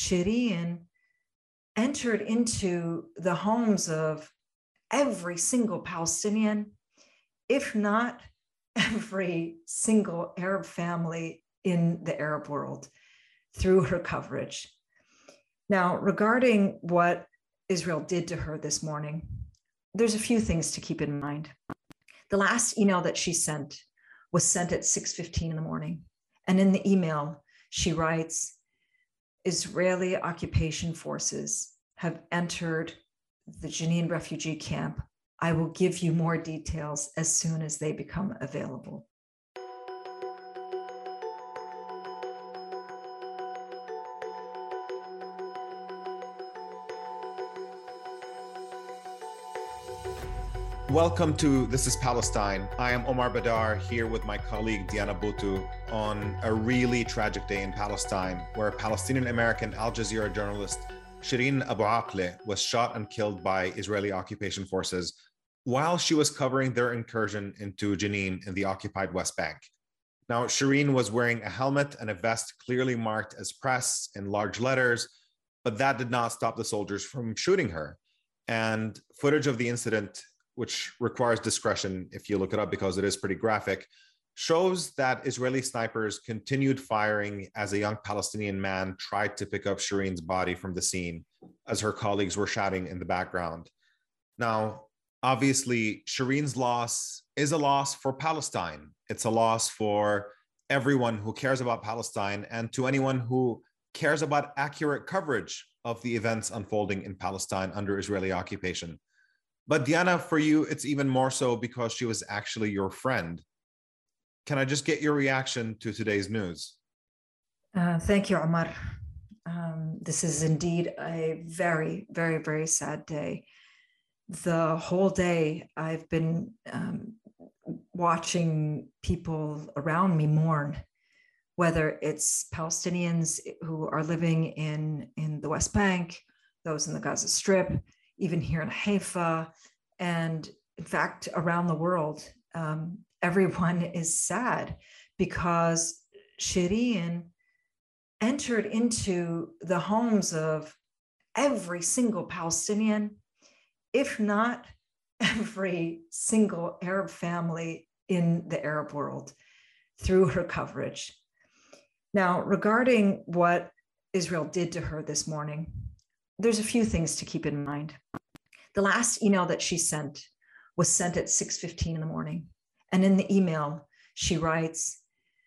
Shireen entered into the homes of every single Palestinian, if not every single Arab family in the Arab world, through her coverage. Now, regarding what Israel did to her this morning, there's a few things to keep in mind. The last email that she sent was sent at 6:15 in the morning. And in the email, she writes, Israeli occupation forces have entered the Jenin refugee camp. I will give you more details as soon as they become available. Welcome to This is Palestine. I am Omar Badar here with my colleague Diana Boutou on a really tragic day in Palestine where Palestinian-American Al Jazeera journalist Shireen Abu Akleh was shot and killed by Israeli occupation forces while she was covering their incursion into Jenin in the occupied West Bank. Now, Shireen was wearing a helmet and a vest clearly marked as press in large letters, but that did not stop the soldiers from shooting her. And footage of the incident, which requires discretion if you look it up because it is pretty graphic, shows that Israeli snipers continued firing as a young Palestinian man tried to pick up Shireen's body from the scene as her colleagues were shouting in the background. Now, obviously, Shireen's loss is a loss for Palestine. It's a loss for everyone who cares about Palestine and to anyone who cares about accurate coverage of the events unfolding in Palestine under Israeli occupation. But Diana, for you, it's even more so because she was actually your friend. Can I just get your reaction to today's news? Thank you, Omar. This is indeed a very, very, very sad day. The whole day I've been watching people around me mourn, whether it's Palestinians who are living in the West Bank, those in the Gaza Strip, even here in Haifa, and in fact, around the world, everyone is sad because Shireen entered into the homes of every single Palestinian, if not every single Arab family in the Arab world, through her coverage. Now, regarding what Israel did to her this morning, there's a few things to keep in mind. The last email that she sent was sent at 6:15 in the morning. And in the email, she writes,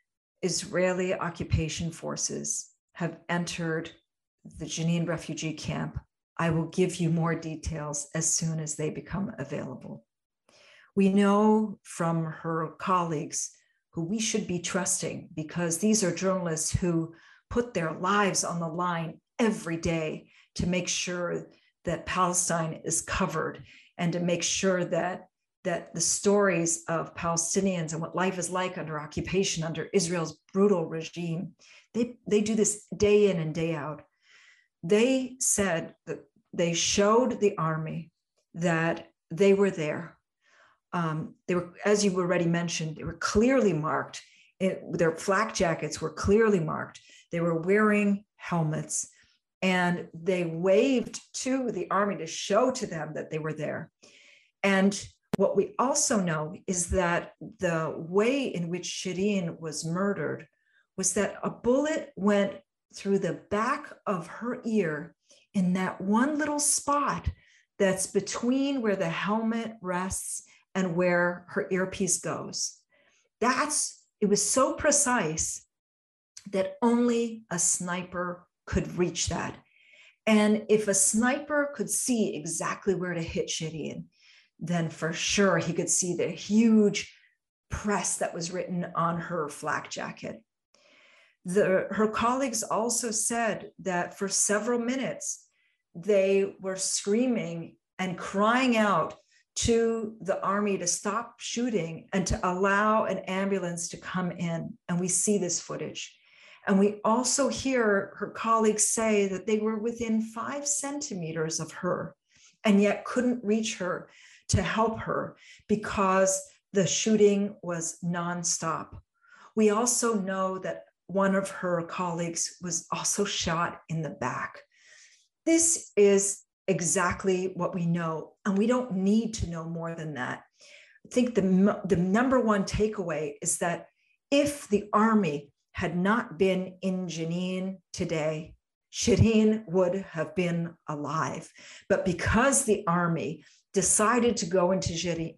Israeli occupation forces have entered the Jenin refugee camp. I will give you more details as soon as they become available. We know from her colleagues who we should be trusting because these are journalists who put their lives on the line every day to make sure that Palestine is covered and to make sure that the stories of Palestinians and what life is like under occupation, under Israel's brutal regime, they do this day in and day out. They said that they showed the army that they were there. They were, as you already mentioned, they were clearly marked. Their flak jackets were clearly marked. They were wearing helmets. And they waved to the army to show to them that they were there. And what we also know is that the way in which Shireen was murdered was that a bullet went through the back of her ear in that one little spot that's between where the helmet rests and where her earpiece goes. It was so precise that only a sniper could reach that. And if a sniper could see exactly where to hit Shireen, then for sure he could see the huge press that was written on her flak jacket. Her colleagues also said that for several minutes, they were screaming and crying out to the army to stop shooting and to allow an ambulance to come in. And we see this footage. And we also hear her colleagues say that they were within 5 centimeters of her and yet couldn't reach her to help her because the shooting was nonstop. We also know that one of her colleagues was also shot in the back. This is exactly what we know, and we don't need to know more than that. I think the number one takeaway is that if the army had not been in Jenin today, Shireen would have been alive. But because the army decided to go into Jenin,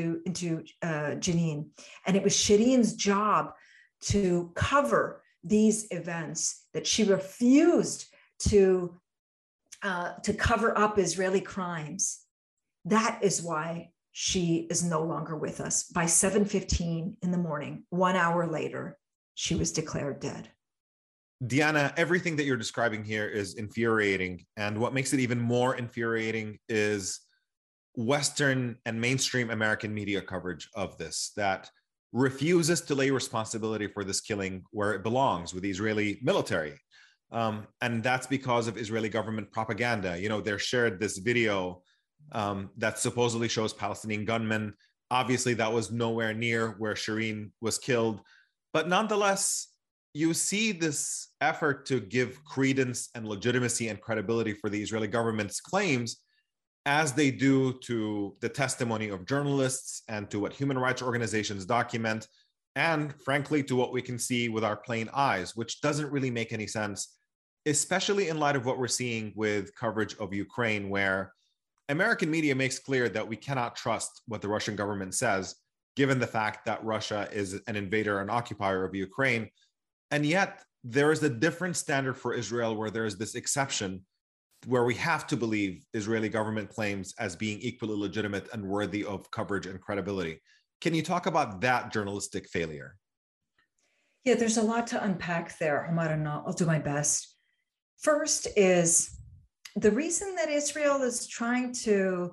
and it was Shireen's job to cover these events, that she refused to cover up Israeli crimes. That is why she is no longer with us. By 7:15 in the morning, 1 hour later, she was declared dead. Diana, everything that you're describing here is infuriating. And what makes it even more infuriating is Western and mainstream American media coverage of this that refuses to lay responsibility for this killing where it belongs, with the Israeli military. And that's because of Israeli government propaganda. You know, they shared this video that supposedly shows Palestinian gunmen. Obviously, that was nowhere near where Shireen was killed. But nonetheless, you see this effort to give credence and legitimacy and credibility for the Israeli government's claims, as they do to the testimony of journalists and to what human rights organizations document, and frankly, to what we can see with our plain eyes, which doesn't really make any sense, especially in light of what we're seeing with coverage of Ukraine, where American media makes clear that we cannot trust what the Russian government says, given the fact that Russia is an invader and occupier of Ukraine. And yet there is a different standard for Israel, where there is this exception where we have to believe Israeli government claims as being equally legitimate and worthy of coverage and credibility. Can you talk about that journalistic failure? Yeah, there's a lot to unpack there, Omar, and I'll do my best. First is the reason that Israel is trying to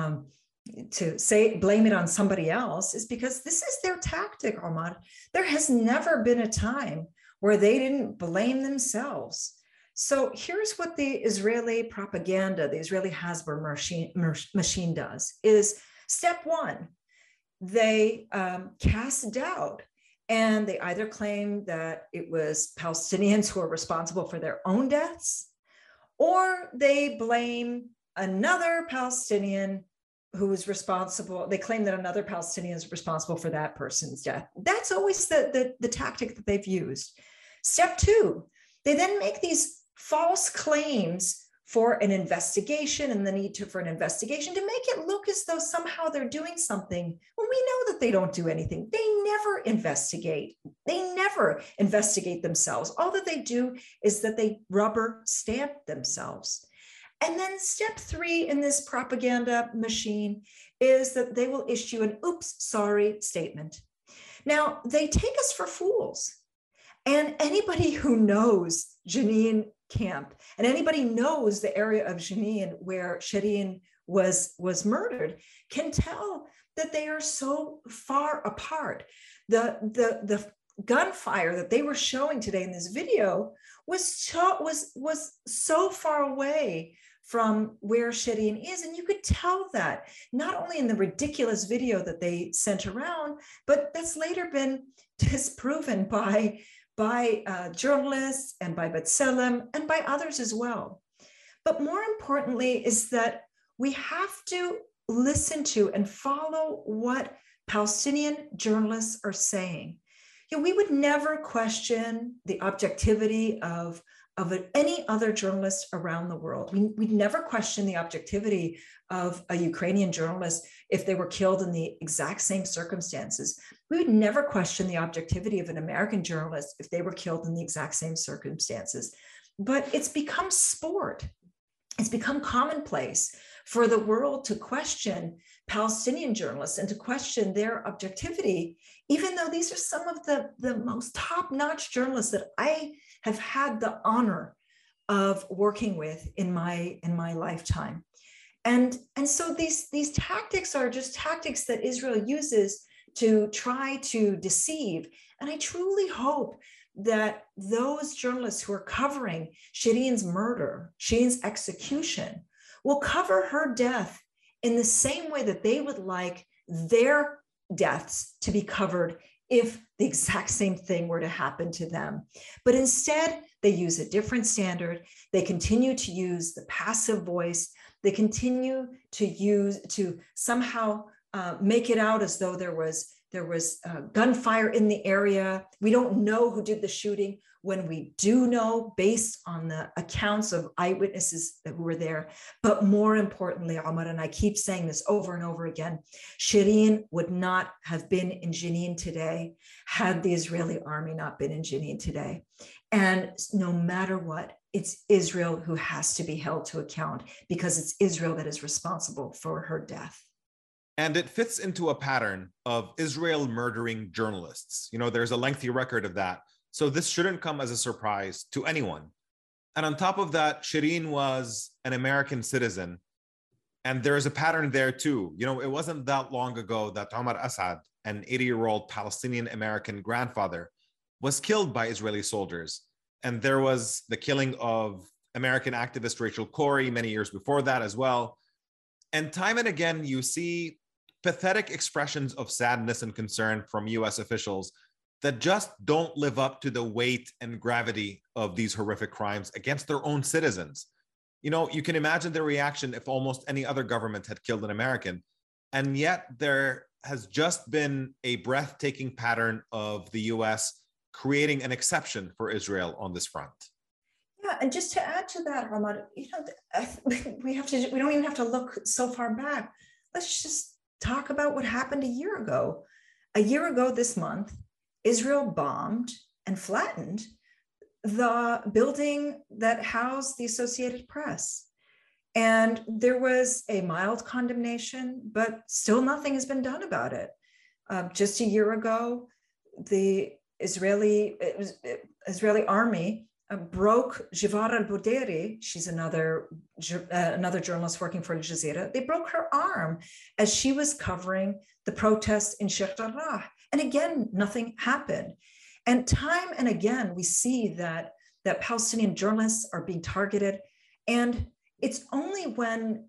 blame it on somebody else is because this is their tactic, Omar. There has never been a time where they didn't blame themselves. So here's what the Israeli propaganda, the Israeli Hasbro machine does is, step one, they cast doubt, and they either claim that it was Palestinians who are responsible for their own deaths, or they blame another Palestinian who was responsible. They claim that another Palestinian is responsible for that person's death. That's always the tactic that they've used. Step two, they then make these false claims for an investigation and the need for an investigation to make it look as though somehow they're doing something when we know that they don't do anything. They never investigate. They never investigate themselves. All that they do is that they rubber stamp themselves. And then step three in this propaganda machine is that they will issue an oops, sorry statement. Now, they take us for fools. And anybody who knows Jenin camp, and anybody knows the area of Jenin where Shireen was murdered, can tell that they are so far apart. The gunfire that they were showing today in this video was so far away from where Shireen is. And you could tell that not only in the ridiculous video that they sent around, but that's later been disproven by journalists and by B'Tselem and by others as well. But more importantly is that we have to listen to and follow what Palestinian journalists are saying. You know, we would never question the objectivity of any other journalist around the world. We'd never question the objectivity of a Ukrainian journalist if they were killed in the exact same circumstances. We would never question the objectivity of an American journalist if they were killed in the exact same circumstances. But it's become sport. It's become commonplace for the world to question Palestinian journalists and to question their objectivity, even though these are some of the most top-notch journalists that I have had the honor of working with in my lifetime. And so these tactics are just tactics that Israel uses to try to deceive. And I truly hope that those journalists who are covering Shireen's murder, Shireen's execution, will cover her death in the same way that they would like their deaths to be covered if the exact same thing were to happen to them. But instead, they use a different standard. They continue to use the passive voice. They continue to somehow make it out as though there was gunfire in the area. We don't know who did the shooting, when we do know based on the accounts of eyewitnesses who were there. But more importantly, Omar, and I keep saying this over and over again, Shireen would not have been in Jenin today had the Israeli army not been in Jenin today. And no matter what, it's Israel who has to be held to account, because it's Israel that is responsible for her death. And it fits into a pattern of Israel murdering journalists. You know, there's a lengthy record of that. So this shouldn't come as a surprise to anyone. And on top of that, Shireen was an American citizen. And there is a pattern there too. You know, it wasn't that long ago that Omar Assad, an 80-year-old Palestinian American grandfather, was killed by Israeli soldiers. And there was the killing of American activist Rachel Corrie many years before that as well. And time and again, you see pathetic expressions of sadness and concern from US officials that just don't live up to the weight and gravity of these horrific crimes against their own citizens. You know, you can imagine their reaction if almost any other government had killed an American. And yet there has just been a breathtaking pattern of the US creating an exception for Israel on this front. Yeah, and just to add to that, Ahmad, you know, we don't even have to look so far back. Let's just talk about what happened a year ago. A year ago this month, Israel bombed and flattened the building that housed the Associated Press. And there was a mild condemnation, but still nothing has been done about it. Just a year ago, the Israeli army broke Jivar al-Buderi. She's another journalist working for Al Jazeera. They broke her arm as she was covering the protests in Sheikh Jarrah. And again, nothing happened. And time and again, we see that Palestinian journalists are being targeted. And it's only when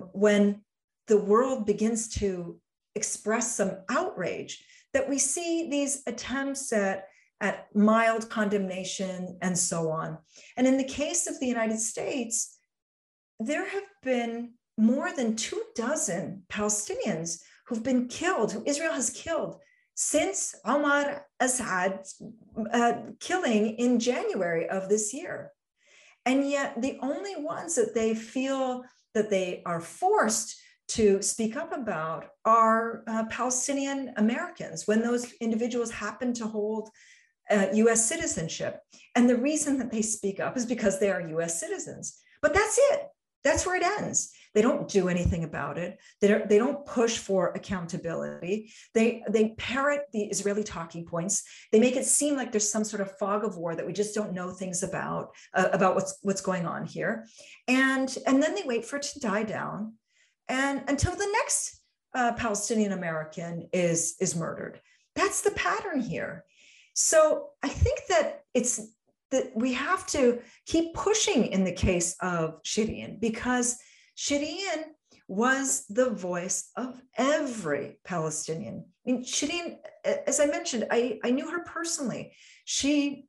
the world begins to express some outrage that we see these attempts at mild condemnation and so on. And in the case of the United States, there have been more than 24 Palestinians who've been killed, who Israel has killed since Omar Assad's killing in January of this year. And yet the only ones that they feel that they are forced to speak up about are Palestinian Americans, when those individuals happen to hold US citizenship. And the reason that they speak up is because they are US citizens. But that's it. That's where it ends. They don't do anything about it. They don't push for accountability. They parrot the Israeli talking points. They make it seem like there's some sort of fog of war that we just don't know things about what's going on here. And then they wait for it to die down, and until the next Palestinian American is murdered. That's the pattern here. So I think that we have to keep pushing in the case of Shireen, because Shireen was the voice of every Palestinian. I mean, Shireen, as I mentioned, I knew her personally. She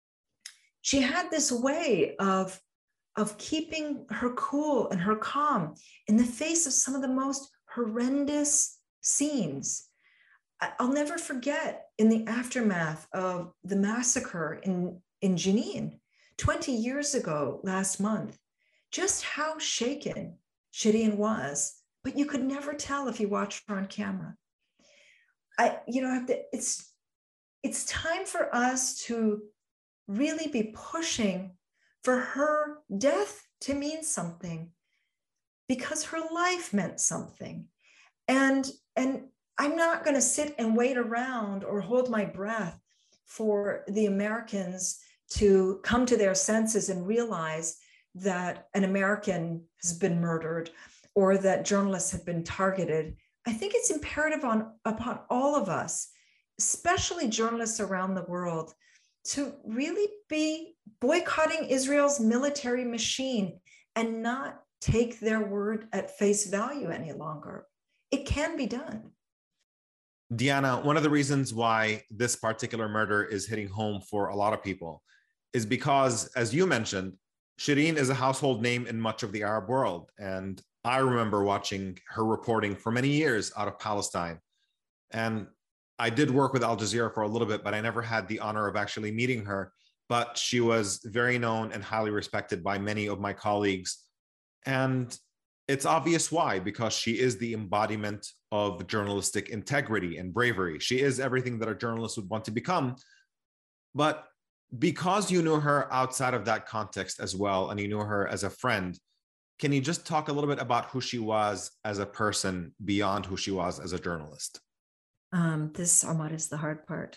had this way of keeping her cool and her calm in the face of some of the most horrendous scenes. I'll never forget, in the aftermath of the massacre in Jenin 20 years ago last month, just how shaken Shireen was, but you could never tell if you watched her on camera. It's time for us to really be pushing for her death to mean something, because her life meant something. And I'm not going to sit and wait around or hold my breath for the Americans to come to their senses and realize that an American has been murdered or that journalists have been targeted. I think it's imperative upon all of us, especially journalists around the world, to really be boycotting Israel's military machine and not take their word at face value any longer. It can be done. Diana, one of the reasons why this particular murder is hitting home for a lot of people is because, as you mentioned, Shireen is a household name in much of the Arab world. And I remember watching her reporting for many years out of Palestine. And I did work with Al Jazeera for a little bit, but I never had the honor of actually meeting her. But she was very known and highly respected by many of my colleagues. And it's obvious why, because she is the embodiment of journalistic integrity and bravery. She is everything that a journalist would want to become. But because you knew her outside of that context as well, and you knew her as a friend, can you just talk a little bit about who she was as a person beyond who she was as a journalist? This, Ahmad, is the hard part.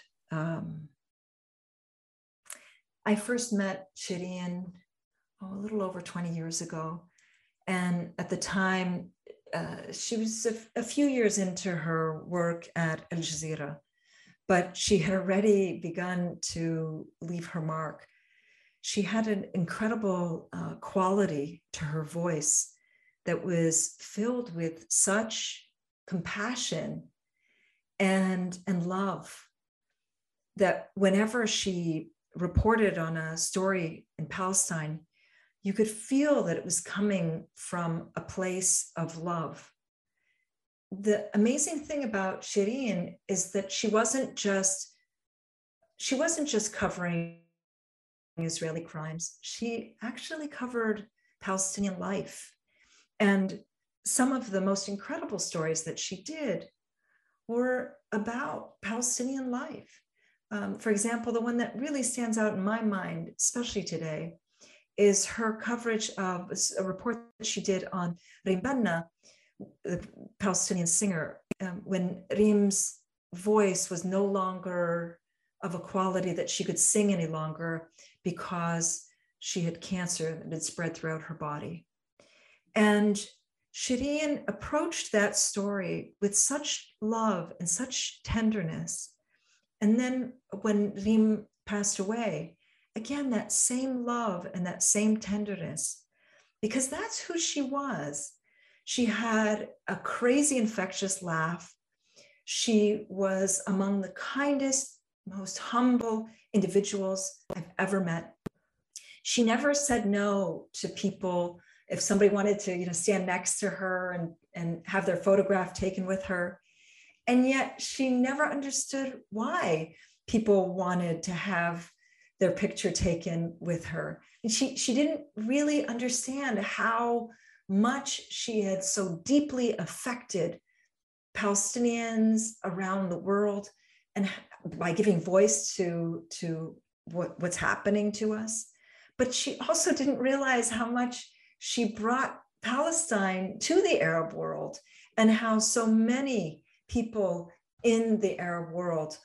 I first met Shireen a little over 20 years ago. And at the time, she was a few years into her work at Al Jazeera, but she had already begun to leave her mark. She had an incredible quality to her voice that was filled with such compassion and love that whenever she reported on a story in Palestine, you could feel that it was coming from a place of love. The amazing thing about Shireen is that she wasn't just covering Israeli crimes. She actually covered Palestinian life. And some of the most incredible stories that she did were about Palestinian life. For example, the one that really stands out in my mind, especially today, is her coverage of a report that she did on Reem Banna, the Palestinian singer, when Reem's voice was no longer of a quality that she could sing any longer because she had cancer that had spread throughout her body. And Shireen approached that story with such love and such tenderness. And then when Reem passed away, again, that same love and that same tenderness, because that's who she was. She had a crazy infectious laugh. She was among the kindest, most humble individuals I've ever met. She never said no to people if somebody wanted to, stand next to her and have their photograph taken with her. And yet she never understood why people wanted to have their picture taken with her. And she didn't really understand how much she had so deeply affected Palestinians around the world, and by giving voice to what's happening to us. But she also didn't realize how much she brought Palestine to the Arab world, and how so many people in the Arab world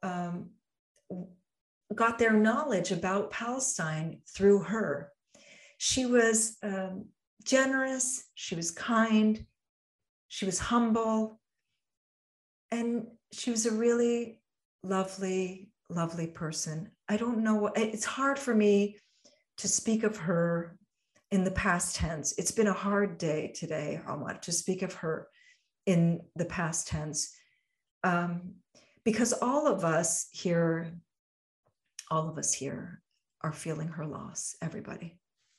got their knowledge about Palestine through her. She was generous, she was kind, she was humble, and she was a really lovely, lovely person. I don't know, it's hard for me to speak of her in the past tense. It's been a hard day today, Ahmad, to speak of her in the past tense, because all of us here are feeling her loss, everybody.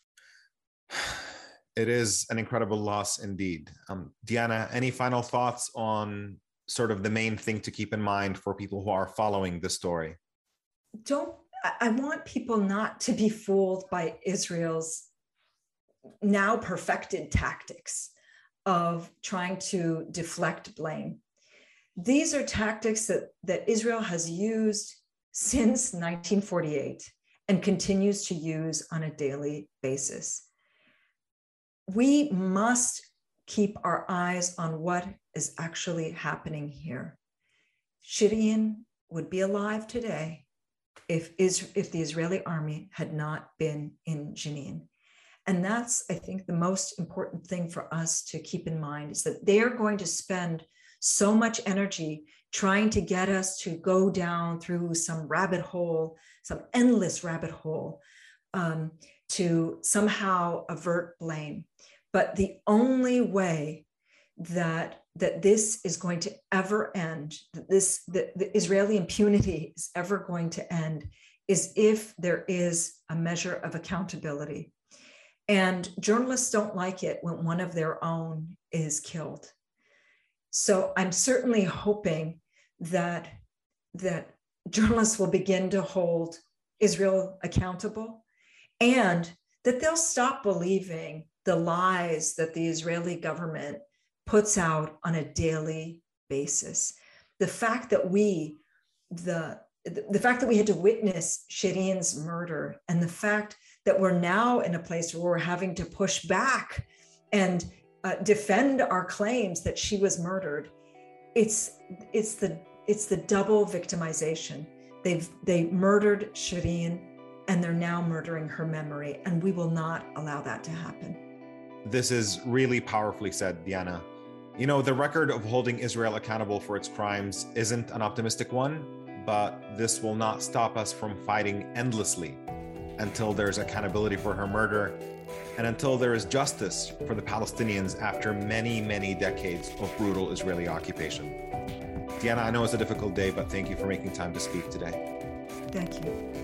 It is an incredible loss indeed. Diana, any final thoughts on sort of the main thing to keep in mind for people who are following this story? I want people not to be fooled by Israel's now perfected tactics of trying to deflect blame. These are tactics that Israel has used since 1948 and continues to use on a daily basis. We must keep our eyes on what is actually happening here. Shireen would be alive today if the Israeli army had not been in Jenin. And that's, I think, the most important thing for us to keep in mind, is that they're going to spend so much energy trying to get us to go down through some rabbit hole, some endless rabbit hole, to somehow avert blame. But the only way that this is going to ever end, that the Israeli impunity is ever going to end, is if there is a measure of accountability. And journalists don't like it when one of their own is killed. So I'm certainly hoping that journalists will begin to hold Israel accountable, and that they'll stop believing the lies that the Israeli government puts out on a daily basis. The fact that we had to witness Shireen's murder, and the fact that we're now in a place where we're having to push back and defend our claims that she was murdered, it's the double victimization. They murdered Shireen, and they're now murdering her memory, and we will not allow that to happen. This is really powerfully said, Diana. You know, the record of holding Israel accountable for its crimes isn't an optimistic one, but this will not stop us from fighting endlessly until there's accountability for her murder and until there is justice for the Palestinians after many, many decades of brutal Israeli occupation. Diana, I know it's a difficult day, but thank you for making time to speak today. Thank you.